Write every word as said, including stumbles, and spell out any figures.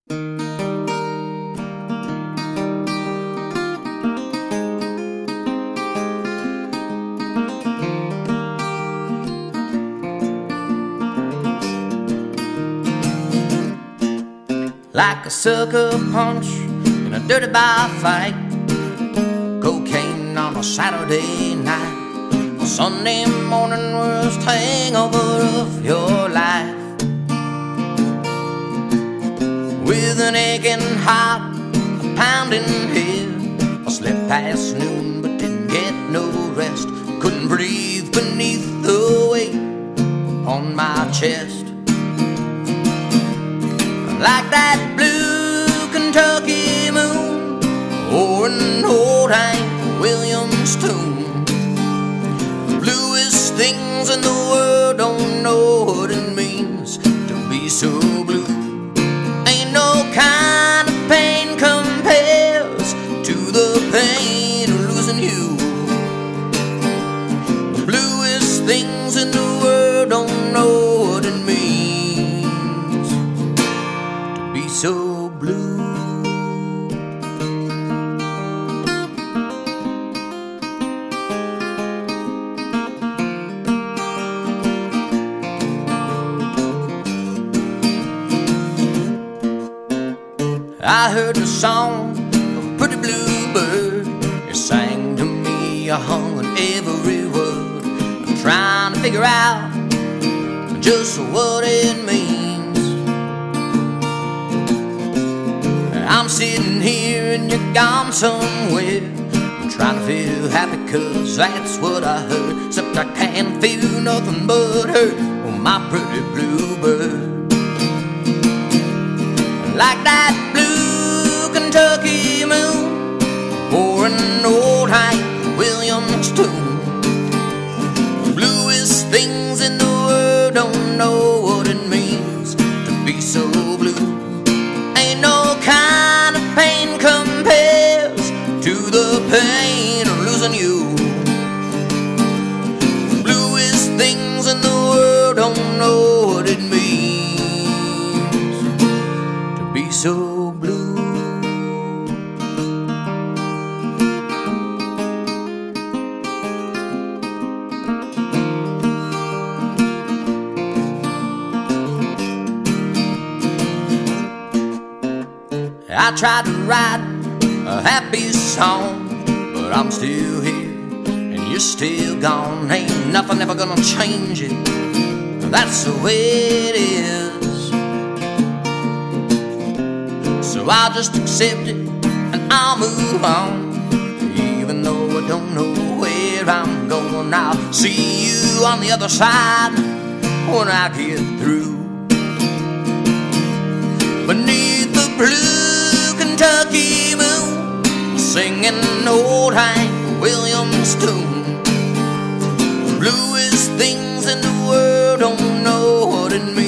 Like a sucker punch in a dirty bar fight, cocaine on a Saturday night, a Sunday morning worst hangover of your life. With an aching heart, a pounding head, I slept past noon but didn't get no rest. Couldn't breathe beneath the weight on my chest. Like that blue Kentucky moon or an old Hank Williams tune. The bluest things in the world, don't know what it means to be so blue. Ain't no kind of pain compares to the pain of losing you. The bluest things in the world, don't know what it means to be so blue. I heard the song of a pretty blue bird. It sang to me, I hung on every word. I'm trying to figure out just what it means. I'm sitting here and you're gone somewhere. I'm trying to feel happy cause that's what I heard. Except I can't feel nothing but hurt on my pretty blue bird. Like that blue Kentucky moon or an old Hank Williams tune. The bluest things in the world, don't know what it means to be so blue. Ain't no kind of pain compares to the pain of losing you. The bluest things in the world, don't know what it means to be so blue. I tried to write a happy song, but I'm still here and you're still gone. Ain't nothing ever gonna change it, that's the way it is. So I'll just accept it and I'll move on. Even though I don't know where I'm going, I'll see you on the other side when I get through. Beneath the blue Kentucky moon, singing old Hank Williams tune. The bluest things in the world, don't know what it means